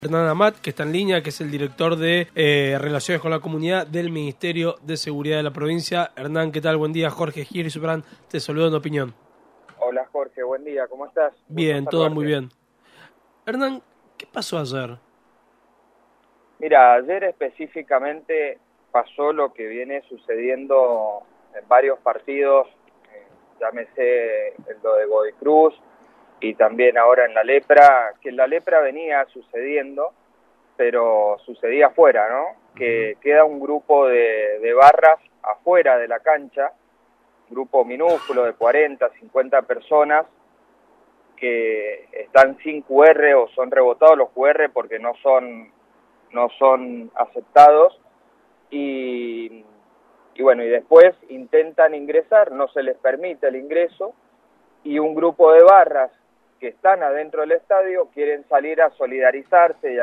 Hernán Amat, que está en línea, que es el director de Relaciones con la Comunidad del Ministerio de Seguridad de la provincia. Hernán, ¿qué tal? Buen día. Jorge Girisubran te saludo en Opinión. Hola Jorge, buen día, ¿cómo estás? Bien, todo muy bien. Hernán, ¿qué pasó ayer? Mira, ayer específicamente pasó lo que viene sucediendo en varios partidos, llámese lo de Godoy Cruz y también ahora en La Lepra, que en La Lepra venía sucediendo, pero sucedía afuera, ¿no? Que queda un grupo de barras afuera de la cancha, un grupo minúsculo de 40, 50 personas, que están sin QR o son rebotados los QR porque no son aceptados y bueno, y después intentan ingresar, no se les permite el ingreso y un grupo de barras que están adentro del estadio quieren salir a solidarizarse y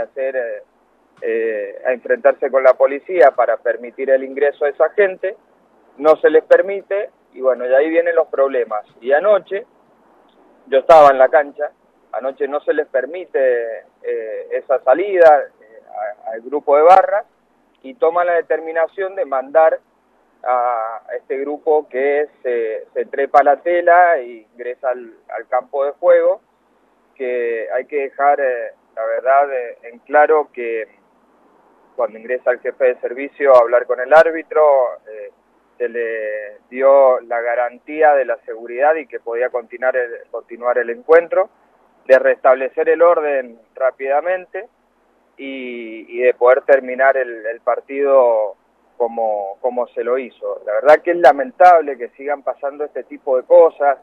a enfrentarse con la policía para permitir el ingreso de esa gente, no se les permite y bueno, y ahí vienen los problemas. Y anoche yo estaba en la cancha, anoche no se les permite esa salida al grupo de barras y toman la determinación de mandar a este grupo que se trepa la tela e ingresa al campo de juego, que hay que dejar, la verdad, en claro que cuando ingresa el jefe de servicio a hablar con el árbitro, se le dio la garantía de la seguridad y que podía continuar el encuentro, de restablecer el orden rápidamente y de poder terminar el partido como se lo hizo. La verdad que es lamentable que sigan pasando este tipo de cosas,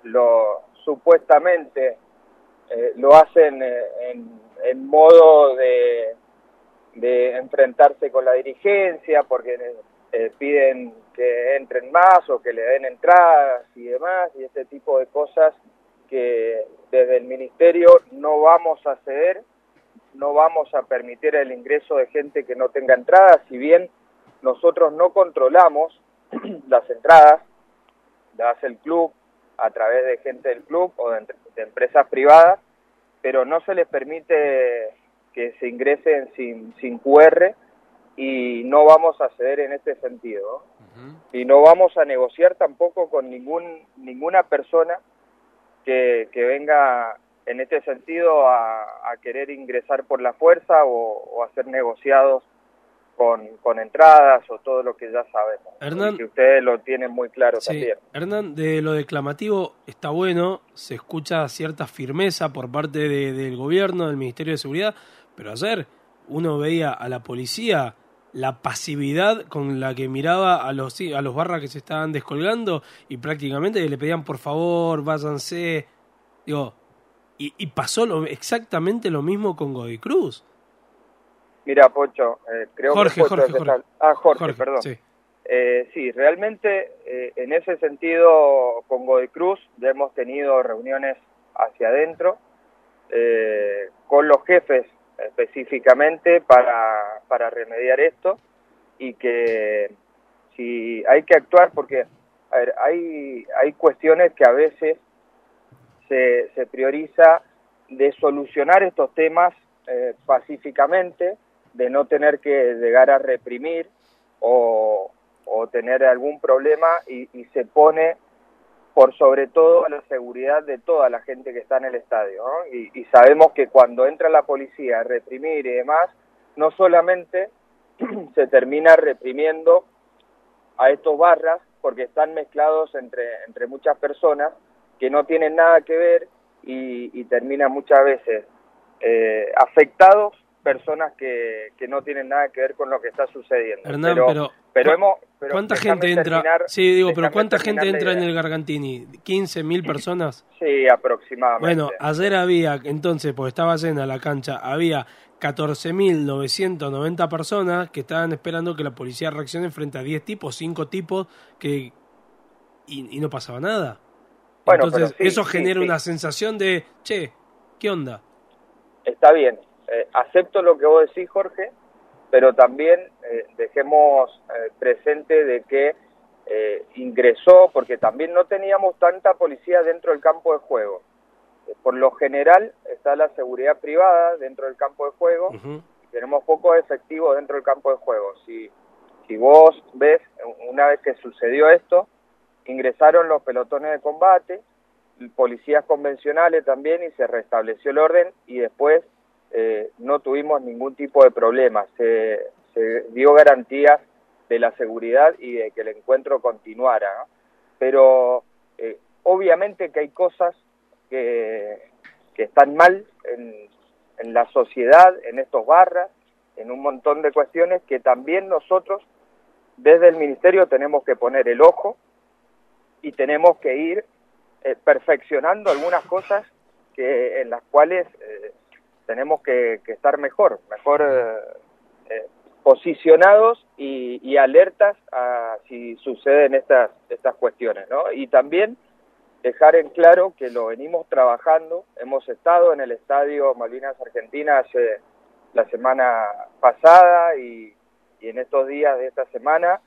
supuestamente lo hacen en modo de enfrentarse con la dirigencia, porque piden que entren más o que le den entradas y demás, y este tipo de cosas que desde el ministerio no vamos a ceder, no vamos a permitir el ingreso de gente que no tenga entradas, si bien nosotros no controlamos las entradas, las hace el club a través de gente del club o de empresas privadas, pero no se les permite que se ingresen sin QR y no vamos a ceder en este sentido, ¿no? Y no vamos a negociar tampoco con ninguna persona que venga en este sentido a querer ingresar por la fuerza o hacer negociados con entradas o todo lo que ya sabemos. Hernán, y que ustedes lo tienen muy claro sí, también. Hernán, de lo declamativo está bueno, se escucha cierta firmeza por parte del gobierno, del Ministerio de Seguridad, pero ayer uno veía a la policía la pasividad con la que miraba a los barras que se estaban descolgando y prácticamente le pedían por favor, váyanse. Digo, y pasó exactamente lo mismo con Godoy Cruz. Mira, Pocho, creo Jorge, que Jorge, perdón. Sí. Sí, realmente en ese sentido con Godoy Cruz ya hemos tenido reuniones hacia adentro con los jefes específicamente para remediar esto y que si hay que actuar porque a ver, hay cuestiones que a veces se prioriza de solucionar estos temas pacíficamente, de no tener que llegar a reprimir o tener algún problema y se pone por sobre todo la seguridad de toda la gente que está en el estadio, ¿no? Y sabemos que cuando entra la policía a reprimir y demás, no solamente se termina reprimiendo a estos barras porque están mezclados entre muchas personas que no tienen nada que ver y terminan muchas veces afectados personas que no tienen nada que ver con lo que está sucediendo. Hernán, pero ¿cuánta gente entra? Sí, digo, pero ¿cuánta gente entra en el Gargantini? ¿15.000 personas? Sí, aproximadamente. Bueno, ayer había, entonces, porque estaba llena la cancha, había 14.990 personas que estaban esperando que la policía reaccione frente a 10 tipos, 5 tipos, y no pasaba nada. Bueno, entonces, sí, eso genera una sensación de, che, ¿qué onda? Está bien, acepto lo que vos decís, Jorge, pero también dejemos presente de que ingresó, porque también no teníamos tanta policía dentro del campo de juego. por lo general está la seguridad privada dentro del campo de juego. Tenemos pocos efectivos dentro del campo de juego. Si vos ves, una vez que sucedió esto, ingresaron los pelotones de combate, policías convencionales también, y se restableció el orden, y después no tuvimos ningún tipo de problema. Se dio garantías de la seguridad y de que el encuentro continuara, ¿no? Pero obviamente que hay cosas que están mal en la sociedad, en estos barras, en un montón de cuestiones que también nosotros desde el Ministerio tenemos que poner el ojo y tenemos que ir perfeccionando algunas cosas en las cuales tenemos que estar mejor posicionados y alertas a si suceden estas cuestiones, ¿no? Y también dejar en claro que lo venimos trabajando. Hemos estado en el Estadio Malvinas Argentina la semana pasada y en estos días de esta semana,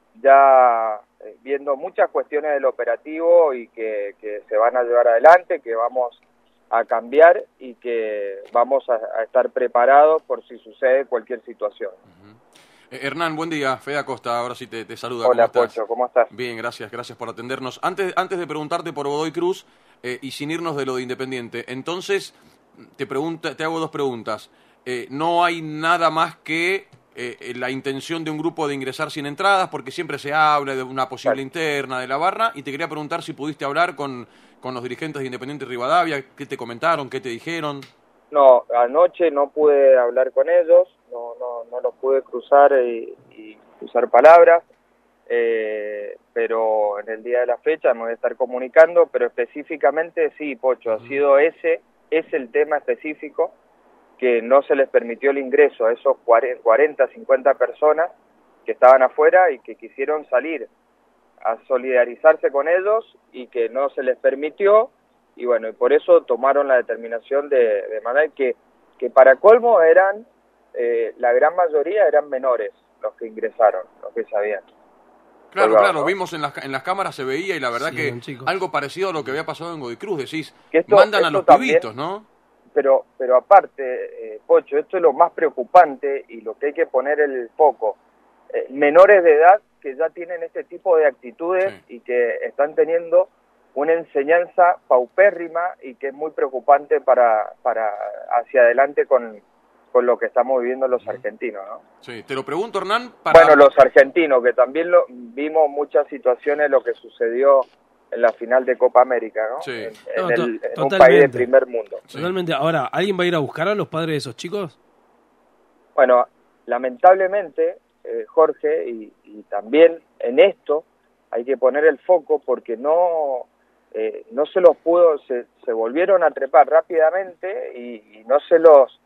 ya viendo muchas cuestiones del operativo y que se van a llevar adelante, que vamos a cambiar y que vamos a estar preparados por si sucede cualquier situación. Hernán, buen día. Fede Acosta, ahora sí te saluda. Hola, ¿Cómo estás? Pocho, ¿cómo estás? Bien, gracias por atendernos. Antes de preguntarte por Godoy Cruz y sin irnos de lo de Independiente, entonces te hago dos preguntas. No hay nada más que la intención de un grupo de ingresar sin entradas, porque siempre se habla de una posible interna de la barra, y te quería preguntar si pudiste hablar con los dirigentes de Independiente Rivadavia, qué te comentaron, qué te dijeron. No, anoche no pude hablar con ellos, no los pude cruzar y usar palabras, pero en el día de la fecha me voy a estar comunicando, pero específicamente sí, Pocho, ha sido es el tema específico, que no se les permitió el ingreso a esos 40, 50 personas que estaban afuera y que quisieron salir a solidarizarse con ellos y que no se les permitió. Y bueno, y por eso tomaron la determinación de mandar que para colmo eran, la gran mayoría eran menores los que ingresaron, los que sabían. Claro, ¿no? Vimos en las cámaras, se veía, y la verdad que algo parecido a lo que había pasado en Godoy Cruz, decís, mandan a los pibitos, ¿no? Pero aparte, Pocho, esto es lo más preocupante y lo que hay que poner el foco. Menores de edad que ya tienen este tipo de actitudes y que están teniendo una enseñanza paupérrima y que es muy preocupante para hacia adelante con lo que estamos viviendo los argentinos, ¿no? Sí, te lo pregunto, Hernán, Bueno, los argentinos, que también vimos muchas situaciones, lo que sucedió en la final de Copa América, ¿no? Sí. En un país de primer mundo. Totalmente. Ahora, ¿alguien va a ir a buscar a los padres de esos chicos? Bueno, lamentablemente, Jorge, y también en esto hay que poner el foco porque no se los pudo, se volvieron a trepar rápidamente y no se los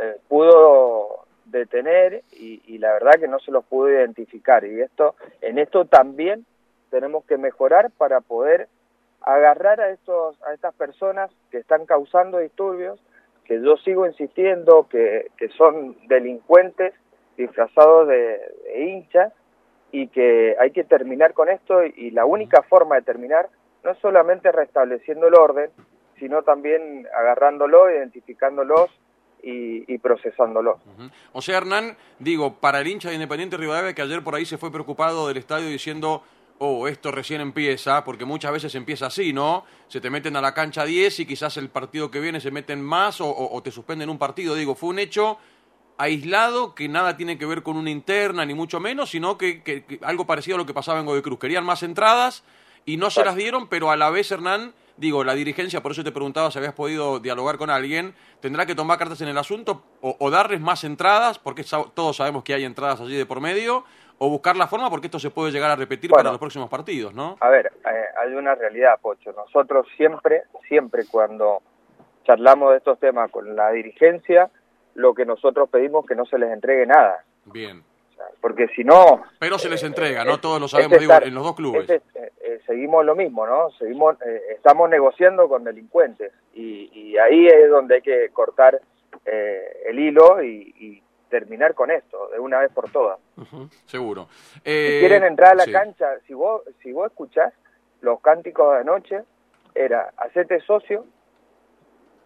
pudo detener y la verdad que no se los pudo identificar. Y en esto también tenemos que mejorar para poder agarrar a estas personas que están causando disturbios, que yo sigo insistiendo que son delincuentes disfrazados de hinchas, y que hay que terminar con esto, y la única forma de terminar no es solamente restableciendo el orden, sino también agarrándolos, identificándolos y procesándolos. O sea, Hernán, digo, para el hincha de Independiente Rivadavia, que ayer por ahí se fue preocupado del estadio diciendo, esto recién empieza, porque muchas veces empieza así, ¿no? Se te meten a la cancha 10 y quizás el partido que viene se meten más o te suspenden un partido. Digo, fue un hecho aislado que nada tiene que ver con una interna, ni mucho menos, sino que algo parecido a lo que pasaba en Godoy Cruz. Querían más entradas y no se las dieron, pero a la vez, Hernán, digo, la dirigencia, por eso te preguntaba si habías podido dialogar con alguien, tendrá que tomar cartas en el asunto o darles más entradas, porque todos sabemos que hay entradas allí de por medio, o buscar la forma, porque esto se puede llegar a repetir para los próximos partidos, ¿no? A ver, hay una realidad, Pocho. Nosotros siempre cuando charlamos de estos temas con la dirigencia, lo que nosotros pedimos es que no se les entregue nada. Bien. O sea, porque si no... Pero se les entrega, ¿no? Todos lo sabemos, digo, en los dos clubes. Seguimos lo mismo, ¿no? Estamos negociando con delincuentes y ahí es donde hay que cortar el hilo y terminar con esto de una vez por todas. Seguro. Si quieren entrar a la cancha, si vos escuchás los cánticos de anoche, era hacete socio,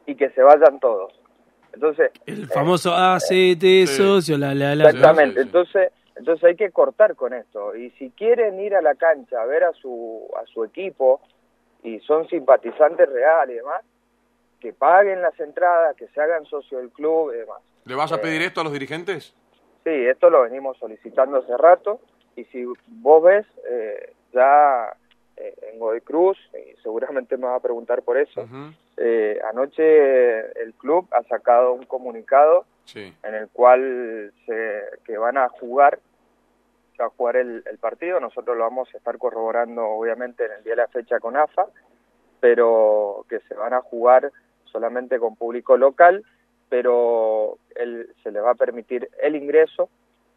y que se vayan todos. Entonces, el famoso ACT socio, exactamente. Sí, sí. Entonces hay que cortar con esto. Y si quieren ir a la cancha a ver a su equipo y son simpatizantes reales y demás, que paguen las entradas, que se hagan socio del club y demás. ¿Le vas a pedir esto a los dirigentes? Sí, esto lo venimos solicitando hace rato, y si vos ves, ya en Godoy Cruz, y seguramente me va a preguntar por eso, anoche el club ha sacado un comunicado en el cual que van a jugar, se va a jugar el partido. Nosotros lo vamos a estar corroborando obviamente en el día de la fecha con AFA, pero que se van a jugar solamente con público local, pero se le va a permitir el ingreso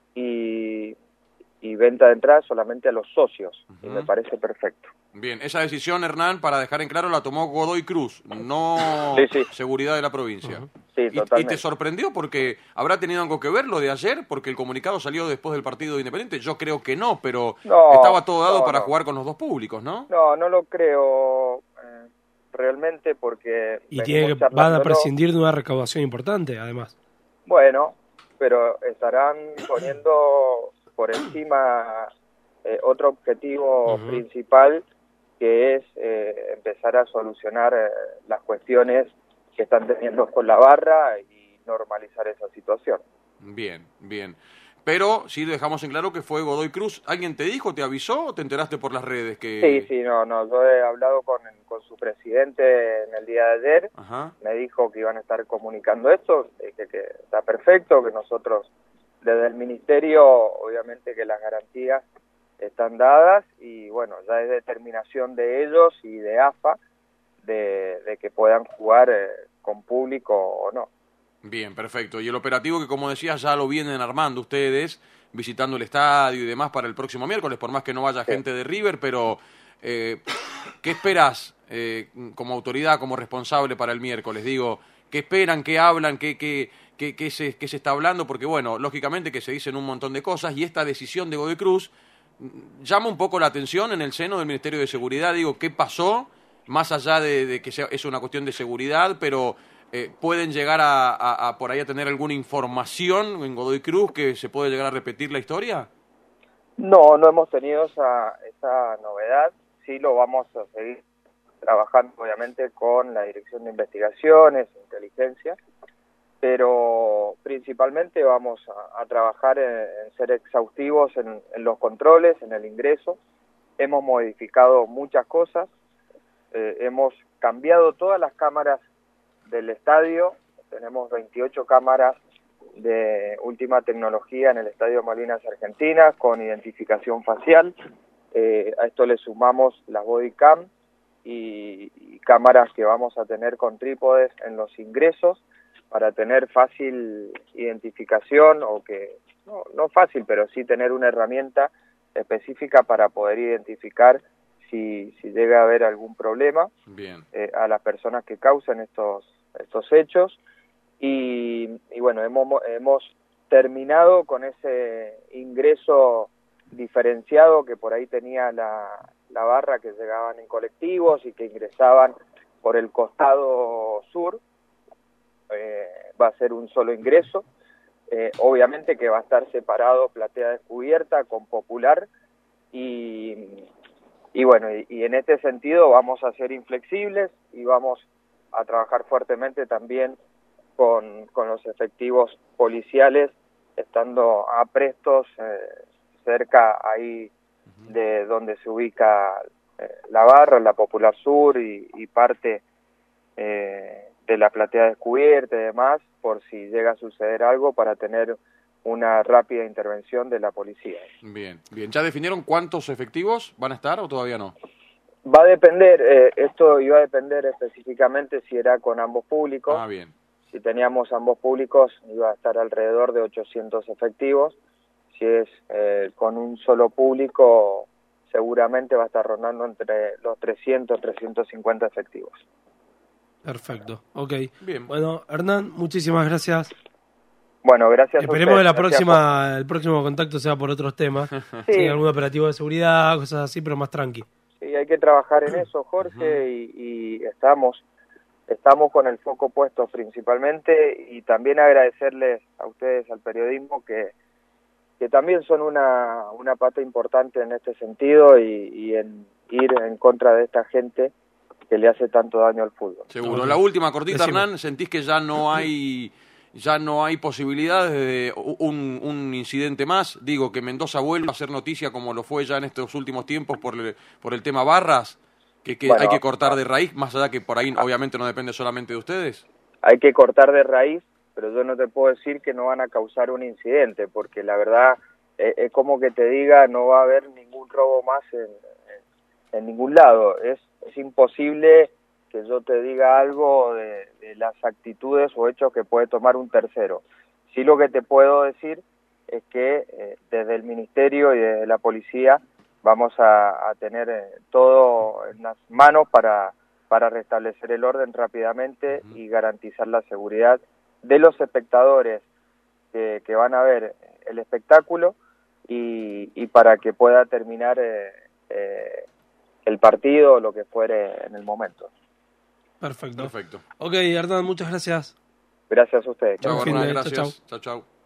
y venta de entradas solamente a los socios, y me parece perfecto. Bien, esa decisión, Hernán, para dejar en claro, la tomó Godoy Cruz, no Sí. Seguridad de la provincia. Sí, ¿Y totalmente. te sorprendió porque habrá tenido algo que ver lo de ayer? Porque el comunicado salió después del partido de Independiente. Yo creo que no, pero estaba todo dado para jugar con los dos públicos, ¿no? No lo creo realmente, porque y van a prescindir de una recaudación importante, además. Bueno, pero estarán poniendo por encima otro objetivo principal, que es empezar a solucionar las cuestiones que están teniendo con la barra y normalizar esa situación. Bien. Pero sí dejamos en claro que fue Godoy Cruz. ¿Alguien te dijo, te avisó o te enteraste por las redes? Sí, no, yo he hablado con su presidente en el día de ayer. Me dijo que iban a estar comunicando esto, que está perfecto, que nosotros desde el ministerio, obviamente que las garantías están dadas, y bueno, ya es determinación de ellos y de AFA de que puedan jugar con público o no. Bien, perfecto. Y el operativo que, como decías, ya lo vienen armando ustedes, visitando el estadio y demás para el próximo miércoles, por más que no vaya gente de River, pero ¿qué esperás como autoridad, como responsable para el miércoles? Digo, ¿qué esperan, qué hablan, qué se está hablando? Porque, bueno, lógicamente que se dicen un montón de cosas, y esta decisión de Godoy Cruz llama un poco la atención en el seno del Ministerio de Seguridad. Digo, ¿qué pasó? Más allá de que es una cuestión de seguridad, pero ¿pueden llegar a por ahí a tener alguna información en Godoy Cruz que se puede llegar a repetir la historia? No hemos tenido esa novedad. Sí lo vamos a seguir trabajando, obviamente, con la Dirección de Investigaciones, Inteligencia, pero principalmente vamos a trabajar en ser exhaustivos en los controles, en el ingreso. Hemos modificado muchas cosas, hemos cambiado todas las cámaras del estadio. Tenemos 28 cámaras de última tecnología en el Estadio Malvinas Argentinas con identificación facial. A esto le sumamos las body cam y cámaras que vamos a tener con trípodes en los ingresos para tener fácil identificación, o que no fácil, pero sí tener una herramienta específica para poder identificar si llega a haber algún problema. Bien. A las personas que causan estos hechos. Y bueno, hemos terminado con ese ingreso diferenciado que por ahí tenía la barra, que llegaban en colectivos y que ingresaban por el costado sur. Va a ser un solo ingreso, obviamente que va a estar separado platea descubierta con popular, y bueno, y en este sentido vamos a ser inflexibles y vamos a trabajar fuertemente también con los efectivos policiales, estando aprestos cerca ahí de donde se ubica la barra, la Popular Sur y parte de la platea descubierta y demás, por si llega a suceder algo, para tener una rápida intervención de la policía. Bien. ¿Ya definieron cuántos efectivos van a estar o todavía no? Va a depender, esto iba a depender específicamente si era con ambos públicos. Bien. Si teníamos ambos públicos, iba a estar alrededor de 800 efectivos. Si es con un solo público, seguramente va a estar rondando entre los 300, 350 efectivos. Perfecto, ok. Bien. Bueno, Hernán, muchísimas gracias. Bueno, gracias. Esperemos que a el próximo contacto sea por otros temas. Sí. Sí, algún operativo de seguridad, cosas así, pero más tranqui. Sí, hay que trabajar en eso, Jorge, y estamos estamos con el foco puesto principalmente, y también agradecerles a ustedes, al periodismo, que también son una pata importante en este sentido y en ir en contra de esta gente que le hace tanto daño al fútbol. Seguro. La última cortita, Decime. Hernán, ¿sentís que ya no hay posibilidades de un incidente más? Digo, que Mendoza vuelva a hacer noticia como lo fue ya en estos últimos tiempos por el tema Barras, que Bueno, hay que cortar de raíz, más allá que por ahí obviamente no depende solamente de ustedes. Hay que cortar de raíz, pero yo no te puedo decir que no van a causar un incidente, porque la verdad es como que te diga no va a haber ningún robo más en ningún lado. Es imposible que yo te diga algo de las actitudes o hechos que puede tomar un tercero. Sí, lo que te puedo decir es que desde el Ministerio y desde la Policía vamos a tener todo en las manos para restablecer el orden rápidamente y garantizar la seguridad de los espectadores que van a ver el espectáculo y para que pueda terminar el partido o lo que fuere en el momento. Perfecto. Perfecto. Ok, Hernán, muchas gracias. Gracias a ustedes. Chau, Buen fin Hernán, de- gracias. chau, chau. Chau, chau.